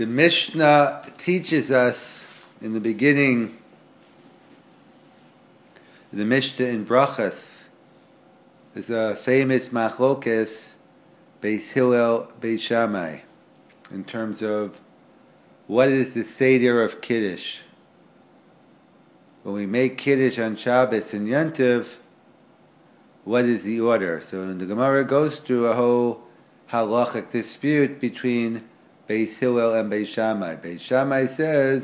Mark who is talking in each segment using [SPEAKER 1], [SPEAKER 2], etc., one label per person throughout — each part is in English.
[SPEAKER 1] The Mishnah teaches us in the beginning, the Mishnah in Brachas, is a famous machlokes, Beis Hillel, Beis Shammai, in terms of what is the Seder of Kiddush. When we make Kiddush on Shabbos and Yontiv, what is the order? So the Gemara goes through a whole halachic dispute between Beis Hillel and Beis Shammai. Beis Shammai says,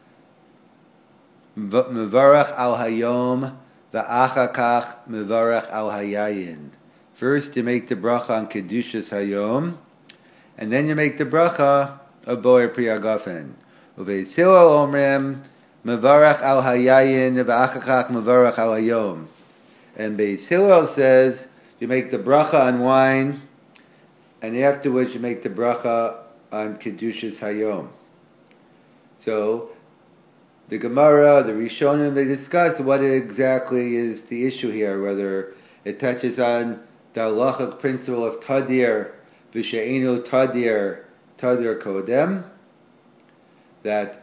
[SPEAKER 1] Mevarach al hayom v'achakach mevarach al hayayin. First you make the bracha on Kedushas Hayom, and then you make the bracha of Boer Pri Hagafen. Beis Hillel omrim mevarach al hayayin v'achakach mevarach al hayom. And Beis Hillel says you make the bracha on wine, and afterwards you make the bracha on Kedushas Hayom. So the Gemara, the Rishonim, they discuss what exactly is the issue here, whether it touches on the halachic principle of Tadir, V'she'enu Tadir, Tadir Kodem, that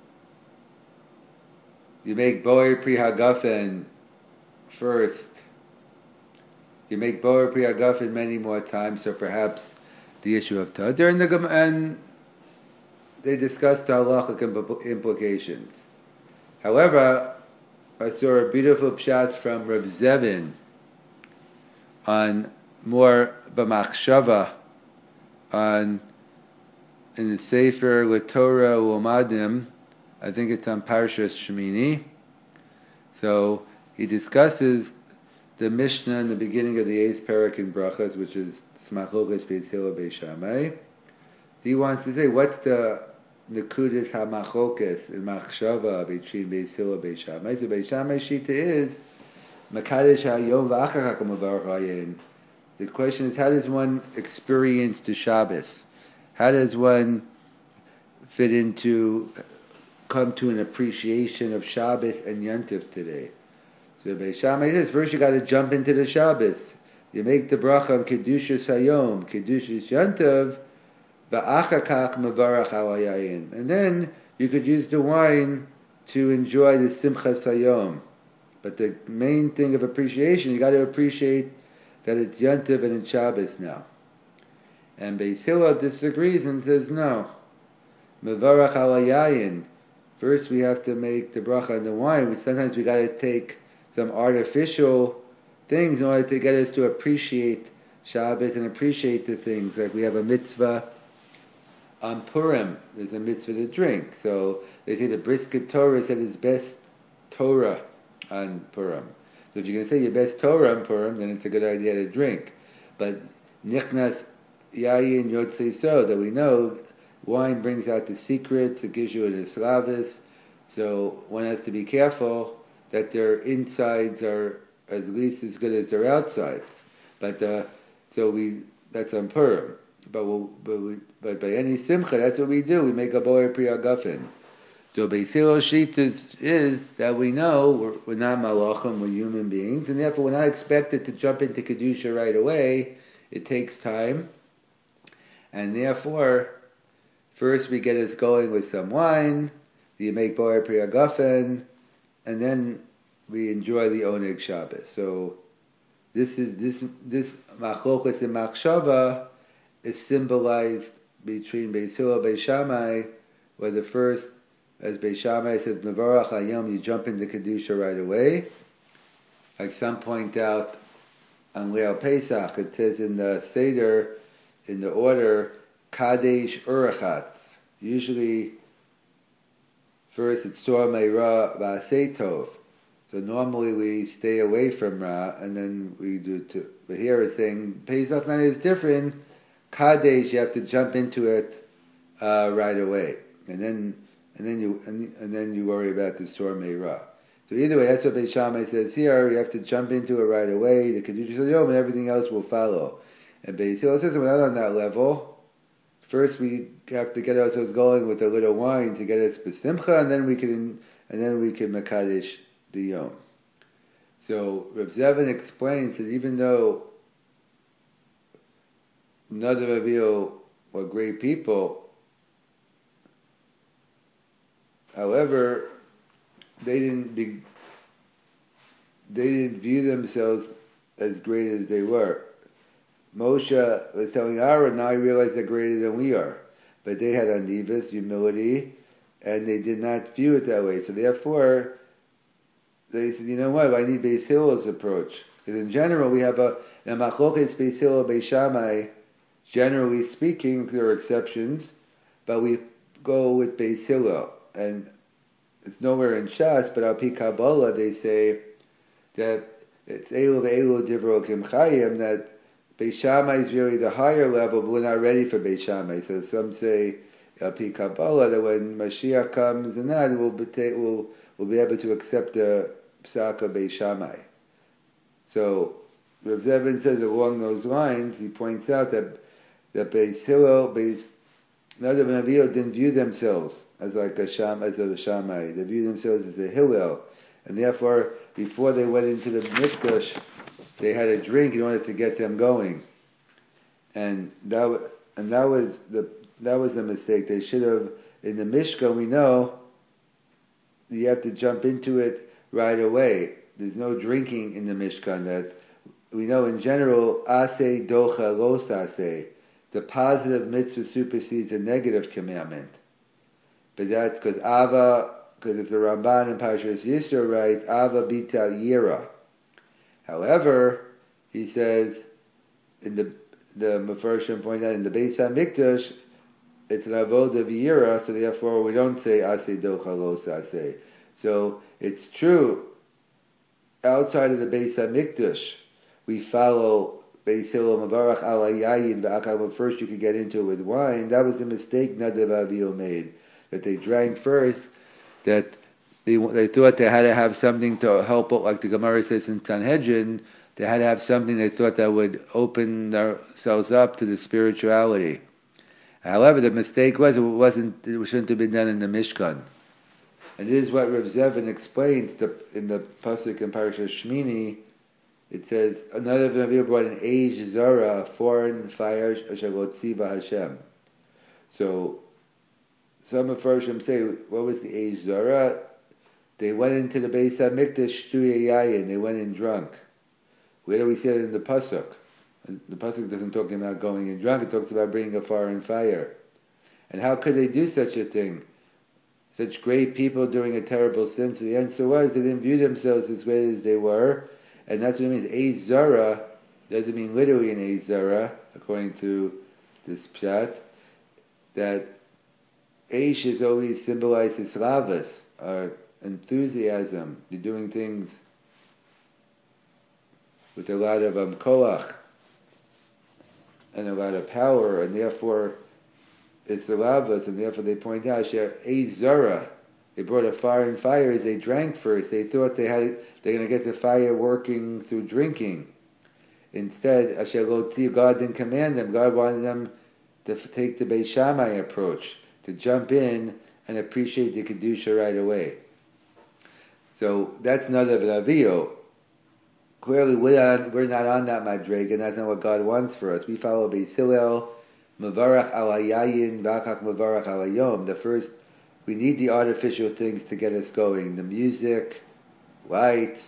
[SPEAKER 1] you make Boer Pri Hagafen first. You make Boer Pri Hagafen many more times, so perhaps the issue of Tadir, and they discussed the halachic implications. However, I saw a beautiful pshat from Rav Zevin on more b'machshava in the Sefer with Torah U'Madim. I think it's on Parshas Shemini. So he discusses the Mishnah in the beginning of the 8th parak in Brachas, which is Smachlokas Beis Hillel Beis Shammai. He wants to say, what's the Nekudas HaMachlokas in Machshava between Beis Hillel Beis Shammai? So Beis Shammai Shita is Makadesh HaYom V'achar HaKamavar Hayin. The question is, how does one experience the Shabbos? How does one come to an appreciation of Shabbos and Yontif today? So Beis Shammai says, first you got to jump into the Shabbos. You make the bracha on Kedushas Hayom, Kedushas Yontif, V'achakach mevarach al hayayin. And then you could use the wine to enjoy the Simchas Hayom. But the main thing of appreciation, you got to appreciate that it's Yontiv and it's Shabbos now. And Beis Hillel disagrees and says, no. Mevarach al hayayin. First we have to make the bracha on the wine. Sometimes we got to take some artificial things in order to get us to appreciate Shabbos and appreciate the things. Like we have a mitzvah on Purim. There's a mitzvah to drink. So they say the brisket Torah is at its best Torah on Purim. So if you're going to say your best Torah on Purim, then it's a good idea to drink. But nichnas yayin yotzei so, that we know wine brings out the secrets, it gives you an islavis. So one has to be careful that their insides are at least as good as their outsides. But that's on Purim. But by any simcha, that's what we do. We make a Boer Pri Hagafen. So Beis Hillel Shita is that we know we're not malachim, we're human beings, and therefore we're not expected to jump into Kedusha right away. It takes time. And therefore, first we get us going with some wine, you make Boer Pri Hagafen, and then we enjoy the Oneg Shabbos. So this machlokas and machshava is symbolized between Beis Hillel and Beis Shammai, where the first, as Beis Shammai says, Mevarach Hayom, you jump into Kedusha right away. Like some point out on Leil Pesach, it says in the Seder, in the order, Kadesh Urachat. Usually, first it's Torah Ra V'aseh Tov. So normally we stay away from Ra, and then we do to. But here it's saying Pesach night is different. Kadesh, you have to jump into it right away, and then you worry about the Sor Meira. So either way, that's what Beis Shammai says here. You have to jump into it right away. The Kedushas Hayom and everything else will follow. And Beis Hillel says we're not on that level. First, we have to get ourselves going with a little wine to get us b'simcha, and then we can makadesh the yom. So Rav Zevin explains that even though Nadav and Avihu were great people, However, they didn't view themselves as great as they were. Moshe was telling Aaron, now I realize they're greater than we are. But they had anivus, humility, and they did not view it that way. So therefore, they said, you know what, I need Beis Hillel's approach. Because in general, we have a machloket Beis Hillel, Beis Shammai. Generally speaking, there are exceptions, but we go with Beis Hillel. And it's nowhere in Shas, but al pi Kabbalah, they say that it's Elu ve'elu divro kim chayim, that Beis Shammai is really the higher level, but we're not ready for Beis Shammai. So some say al pi Kabbalah that when Mashiach comes and that we'll be able to accept the psak of Beis Shammai. So Rav Zevin says along those lines, he points out that Beis Hillel, Nadav and Avihu didn't view themselves as like a Shammai. They viewed themselves as a Hillel, and therefore, before they went into the Mikdash, they had a drink in order to get them going, and that was the mistake. They should have, in the Mishkan, we know you have to jump into it right away. There's no drinking in the Mishkan. That we know in general, aseh docha los aseh. The positive mitzvah supersedes a negative commandment. But that's because it's the Ramban in Parshas Yisro writes, Ava bita yira. However, he says, in the Mefarshim point out, in the Beis HaMikdash, it's an avodah v'yira, so therefore we don't say aseh docha los aseh. So it's true, outside of the Beis HaMikdash, we follow Beis Hillel Mavarach al Yayin v'akal. First you could get into it with wine. That was the mistake Nadav Avihu made. That they drank first. That they thought they had to have something to help, like the Gemara says in Sanhedrin. They had to have something they thought that would open themselves up to the spirituality. However, the mistake was it shouldn't have been done in the Mishkan. And this is what Rav Zevin explained in the pasuk in Parashat Shmini. It says, another Navi brought an Eish Zara, a foreign fire, Shalotziva Hashem. So, some of Farshim say, what was the Eish Zara? They went into the Beis HaMikdash, Shtuya Yayin, they went in drunk. Where do we see it in the Pasuk? The Pasuk doesn't talk about going in drunk, it talks about bringing a foreign fire. And how could they do such a thing? Such great people doing a terrible sin. So the answer was, they didn't view themselves as great as they were. And that's what it means. Eish Zara doesn't mean literally an Eish Zara, according to this pshat. That Eish is always symbolized as slavas, our enthusiasm. You're doing things with a lot of koach and a lot of power, and therefore it's the lavas, and therefore they point out Eish Zara. They brought a foreign fire as they drank first. They thought they're going to get the fire working through drinking. Instead, God didn't command them. God wanted them to take the Beis Shammai approach, to jump in and appreciate the Kedusha right away. So that's Nadav and Avihu. Clearly, we're not on that madrega, and that's not what God wants for us. We follow Beis Hillel, Mavarach al Yayin, V'akach Mavarach al Hayom. The first, we need the artificial things to get us going. The music, lights,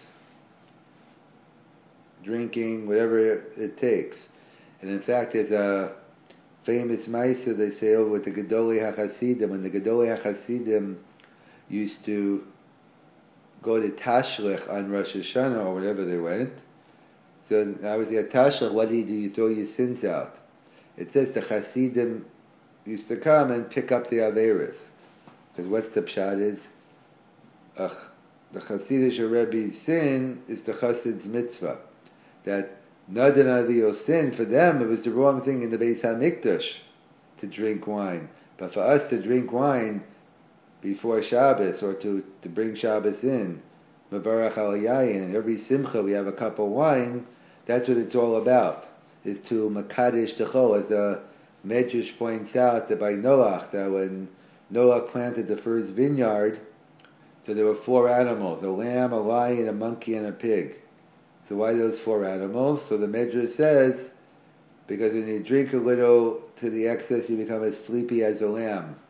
[SPEAKER 1] drinking, whatever it takes. And in fact, there's a famous Maisa they say over with the Gedolei HaChasidim. When the Gedolei HaChasidim used to go to Tashlich on Rosh Hashanah or whatever they went. So I was at Tashlich, what do? You throw your sins out. It says the Chasidim used to come and pick up the Averis. Because what's the pshat is, the Hasidic Rebbe's sin is the Chassid's mitzvah. That Nadav and Avihu's sin, for them, it was the wrong thing in the Beis HaMikdash to drink wine. But for us to drink wine before Shabbos, or to bring Shabbos in, Mavarach al Yayin, and every Simcha we have a cup of wine, that's what it's all about, is to Makadish Techol, as the Medrash points out that by Noach, that when Noah planted the first vineyard, so there were 4 animals, a lamb, a lion, a monkey, and a pig. So why those 4 animals? So the Medrash says, because when you drink a little to the excess, you become as sleepy as a lamb.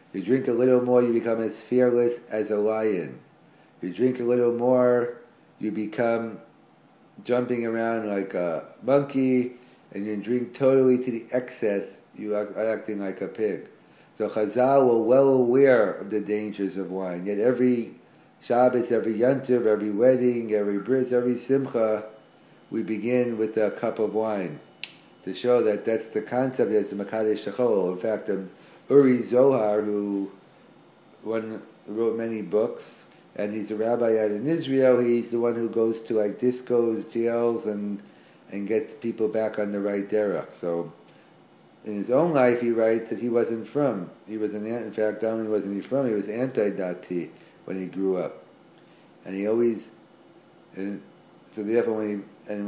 [SPEAKER 1] You drink a little more, you become as fearless as a lion. You drink a little more, you become jumping around like a monkey, and you drink totally to the excess, you are acting like a pig. So Chazal were well aware of the dangers of wine. Yet every Shabbos, every Yontiv, every wedding, every bris, every simcha, we begin with a cup of wine to show that that's the concept. That's the Makadesh Shechol. In fact, Uri Zohar, who wrote many books, and he's a rabbi out in Israel. He's the one who goes to like discos, jails, and gets people back on the right derech. So, in his own life, he writes that he wasn't from. He was in fact, not only wasn't he from, he was anti-dati when he grew up, and he always, and so therefore when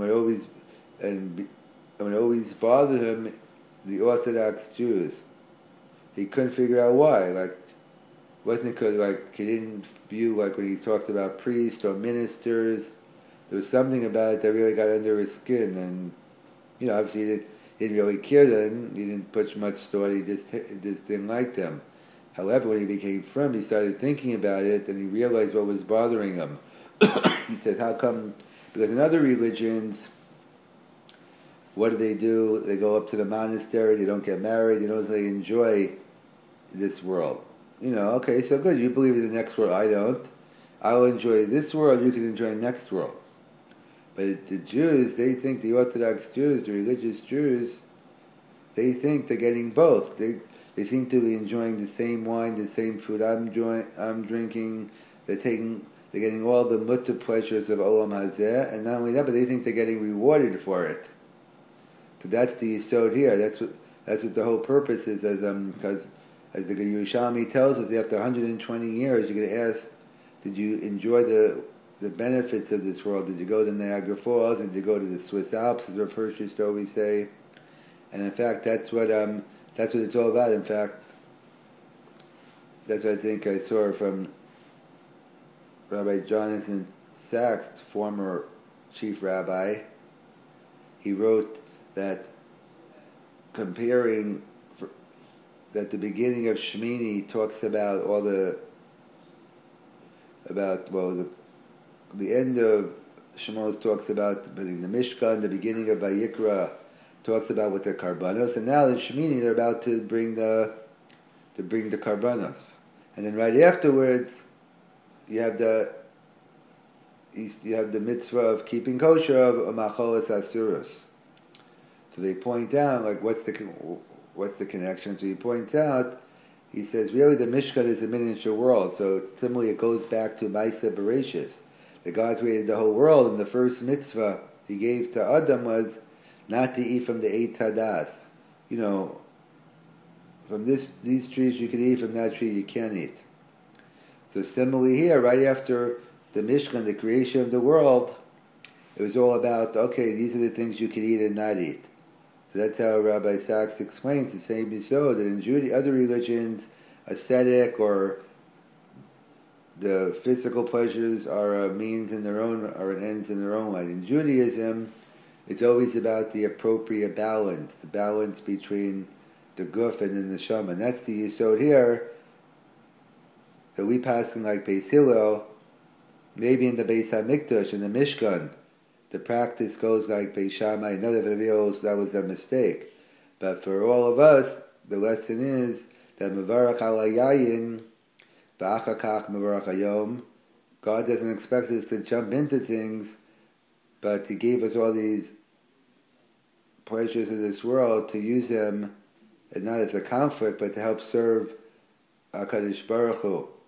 [SPEAKER 1] it always bothered him, the Orthodox Jews. He couldn't figure out why. Like, wasn't it because like he didn't view like when he talked about priests or ministers, there was something about it that really got under his skin, and obviously he didn't really care then. He didn't put much thought. He just didn't like them. However, when he became from, he started thinking about it, and he realized what was bothering him. He said, "How come?" Because in other religions, what do? They go up to the monastery. They don't get married. They enjoy this world. Okay, so good. You believe in the next world. I don't. I'll enjoy this world. You can enjoy the next world. But the Jews, they think, the Orthodox Jews, the religious Jews, they think they're getting both. They seem to be enjoying the same wine, the same food I'm drinking. They're getting all the mutta pleasures of Olam Hazeh, and not only that, but they think they're getting rewarded for it. So that's the yesod here. That's what the whole purpose is. Because as the Yerushalmi tells us, after 120 years, you're going to ask, did you enjoy the benefits of this world? Did you go to Niagara Falls? Did you go to the Swiss Alps, as Rav Hirsch used to always say? And in fact, that's what it's all about. In fact, that's what I think I saw from Rabbi Jonathan Sachs, former chief rabbi. He wrote that that the beginning of Shemini talks about the end of Shemos talks about putting the Mishkan, the beginning of Vayikra talks about with the Karbanos, and now in Shemini they're about to bring the Karbanos, and then right afterwards you have the mitzvah of keeping kosher of Macholas Asuros. So they point out like what's the connection? So he points out. He says really the Mishkan is a miniature world. So similarly it goes back to Maaseh Bereshis. That God created the whole world, and the first mitzvah He gave to Adam was not to eat from the Eight Tadas. From these trees you can eat, from that tree you can't eat. So similarly here, right after the Mishkan, the creation of the world, it was all about, okay, these are the things you can eat and not eat. So that's how Rabbi Sachs explains the same yesod, that in other religions, ascetic or the physical pleasures are a means in their own, or an ends in their own right. In Judaism, it's always about the appropriate balance, the balance between the guf and the neshama. And that's the yesod here, that we passing like Beis Hillel, maybe in the Beis HaMikdash, in the Mishkan, the practice goes like Beis Shammai. Another reveals that was a mistake. But for all of us, the lesson is that Mevarach al Yayin, V'achakach Mevarach Hayom. God doesn't expect us to jump into things, but He gave us all these pleasures of this world to use them, and not as a conflict, but to help serve HaKadosh Baruch Hu.